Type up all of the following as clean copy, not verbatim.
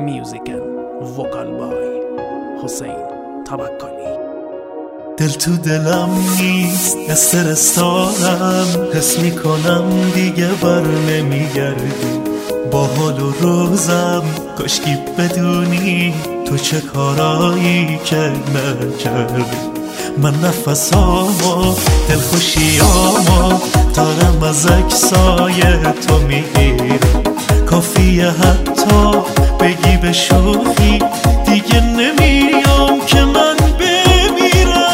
Music and Vocal by حسین توکلی. دل تو دلم نیست، استرس دارم، حس میکنم دیگه بر نمیگردی. با حال و روزم کاشکی بدونی تو چه کارایی که نکردی. من نفسامو دلخوشیامو دارم از عکسای تو میگیرم. کافیه حتی بگی به شوخی دیگه نمیام که من بمیرم.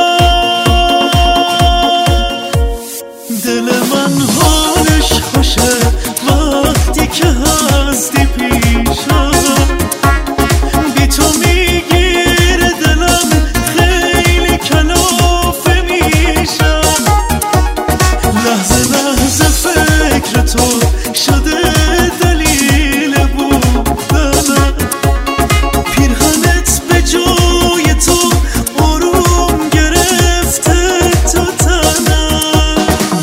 دل من حالش خوشه وقتی که هستی پیشم. بی تو میگیره دلم خیلی کلافه میشم. لحظه لحظه فکر تو شده دلیل بودنم. پیرهنت به جای تو آروم گرفته تو تنم.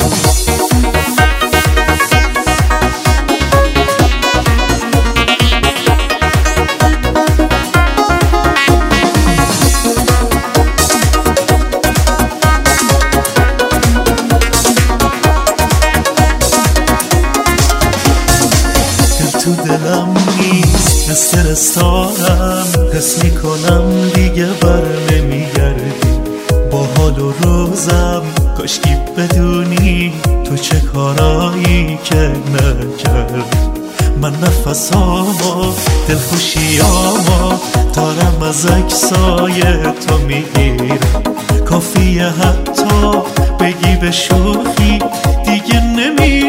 تو دلم نیست، استرس دارم، حس میکنم دیگه بر نمیگردی. با حال و روزم کاشکی بدونی تو چه کارایی که نکردی. من نفسامو دلخوشیامو دارم از عکسای تو میگیرم. کافیه حتی بگی به شوخی دیگه نمی